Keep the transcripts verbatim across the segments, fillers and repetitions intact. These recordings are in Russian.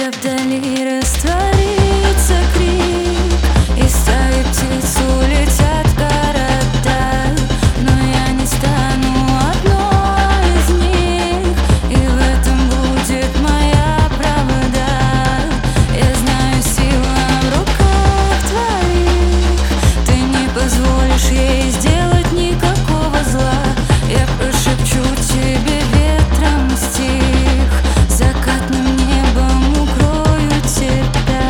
Где-то вдали растворится крик, и стаи птиц улетят в города. Но я не стану одной из них, и в этом будет моя правда. Я знаю, сила в руках твоих, ты не позволишь ей сделать никакого зла. Я прошепчу тебе ветром стих, закатным небом укрою тебя.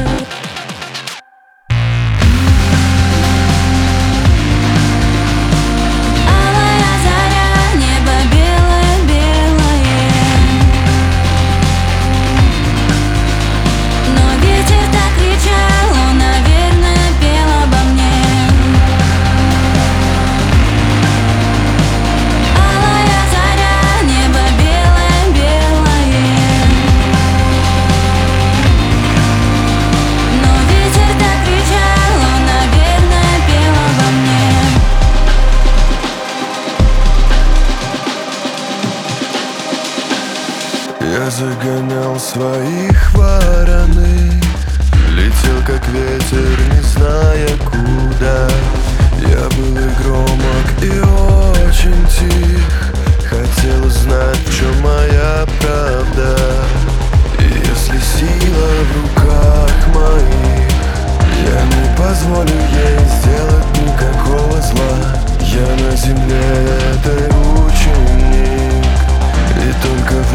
Алая заря, небо белое-белое, но ветер так кричал, он, наверное, пел обо мне. Алая заря, небо белое-белое, но ветер так кричал, он, наверное, пел обо мне. Я загонял своих вороных, летел как ветер, не зная куда. Я был и громок, и очень тих, хотел знать, в чем моя правда. И если сила в руках моих, я не позволю ей сделать никакого зла. Я на земле этой ученик, и только